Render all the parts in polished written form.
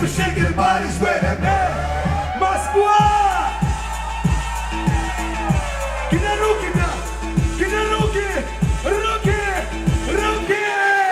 People shaking bodies with them. Москва! Кидай руки-то! Кидай руки! Руки! Руки!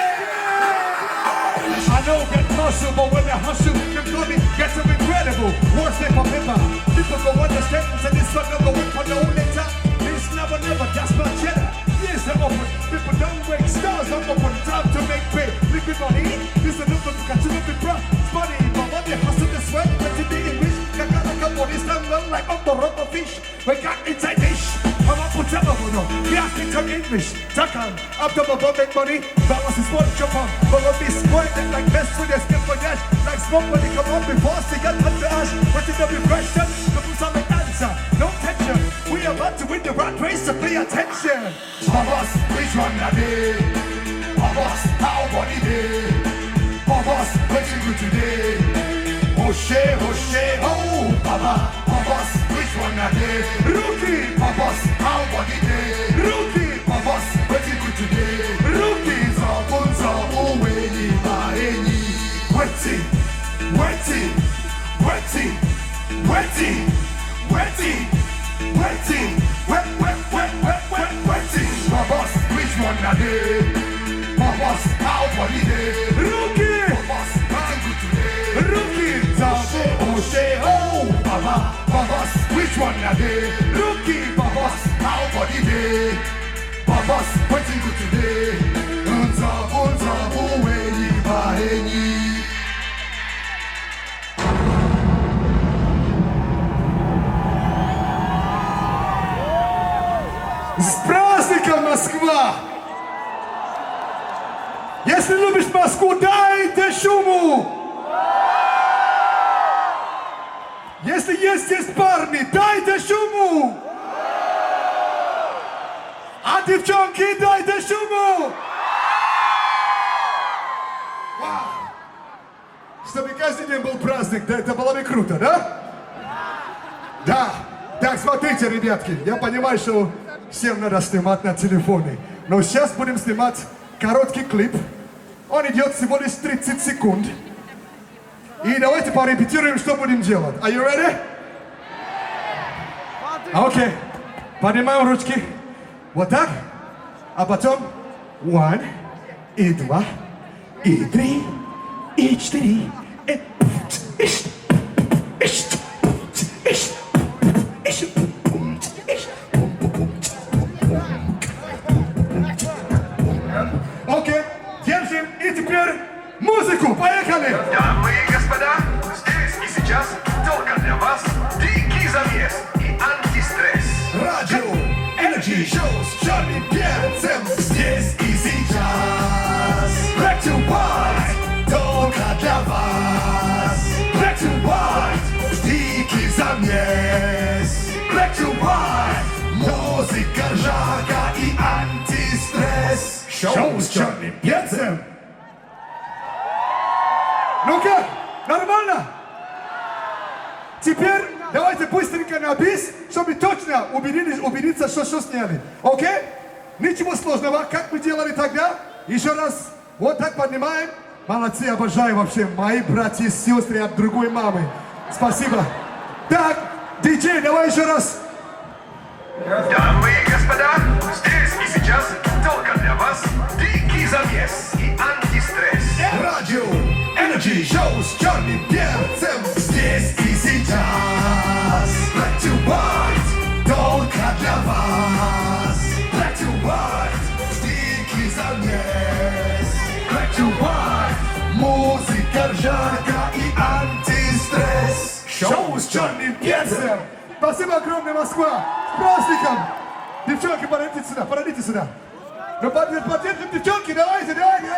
I know that muscle, but when I hustle, the money gets so incredible. Worse than for paper. People go understand and say this one go in for the only time. This never, that's my cheddar. Yes, I'm open. People don't break stars. I'm open. Time to make pay. Liquid money. This is another look at you looking bro. It's money, but money hustle this way. But today in which come on, this time long like up the rubber fish. We got inside dish. I'm up with telephone. We have to talk English. Talk on. Up to my bum make money. Balance is what jump on. But I'll be squirting like best with their skin for dash. Like smoke when they come up before they got under ash. But you know the question. The boots on the answer. No tension. We are about to win the rat race, so pay attention. Babas, which one are they? Babas, how money day? Babas, what's you good today? Hoshe, Hoshe, oh, Baba. Babas, which one are they? Rookie, Babas, how money day? Rookie, Babas, what's you good today? Rookie, Zabun, Zabu, Weni, Maeni. Wetty, wetty, wetty, wetty, wetty. Waiting, waiting. Babas, which one are they? Babas, how funny day? Rookie! Babas, what's good today? Rookie! Zabe, Oshe, oh, Baba. Babas, which one are they? Rookie! Babas, how funny day? Babas, what's good today? Zabu, Zabu, Weni, Baheni. С праздником, Москва! Если любишь Москву, дайте шуму! Если есть здесь парни, дайте шуму! А девчонки, дайте шуму! Вау! Чтобы каждый день был праздник, да, это было бы круто, да? Да! Так, смотрите, ребятки, я понимаю, что всем надо снимать на телефоне. Но сейчас будем снимать короткий клип. Он идет всего лишь 30 секунд. И давайте порепетируем, что будем делать. Are you ready? Окей. Поднимаем ручки. Вот так. А потом 1, и 2, и 3, и 4, Окей, держим, и теперь музыку, поехали! Дамы и господа, здесь и сейчас только для вас дикий замес и антистресс. Радио, Energy Show с черным перцем здесь и сейчас. Black to white, только для вас. Black to white, дикий замес. Black to white, музыка, ржака и антистресс. Шоу с черным перцем. Ну-ка, нормально? Теперь давайте быстренько на бис, чтобы точно убедиться, что сняли. Окей? Ничего сложного, как мы делали тогда. Еще раз, вот так поднимаем. Молодцы, обожаю вообще, мои братья и сестры от другой мамы. Спасибо. Так, диджей, давай еще раз. Дамы и господа, здесь и сейчас только для вас дикий замес и антистресс. Радио, Energy Show с черным перцем здесь и сейчас. Black to white, только для вас. Black to white, дикий замес. Black to white, музыка, ржака и антистресс. Шоу с черным перцем. Спасибо огромное, Москва! С праздником! Девчонки, подойдите сюда! Ну, поддержим, девчонки, давайте!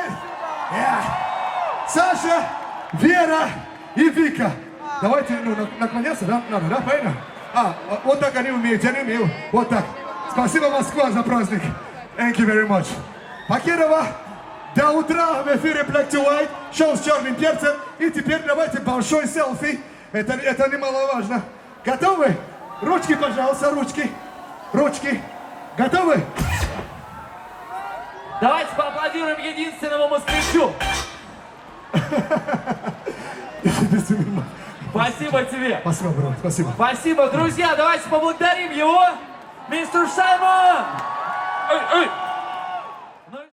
Саша, Вера и Вика. Давайте, наклоняться, да? Надо, да? Правильно? Вот так они умеют, я не умею. Вот так. Спасибо, Москва, за праздник. Thank you very much. Покедова, до утра в эфире Black to White, шоу с черным перцем. И теперь давайте большой селфи. Это немаловажно. Готовы? Ручки, пожалуйста, ручки. Ручки. Готовы? Давайте поаплодируем единственному москвичу. Спасибо тебе. Спасибо, бро, спасибо. Спасибо, друзья, давайте поблагодарим его. Мистер Саймон! Эй, эй!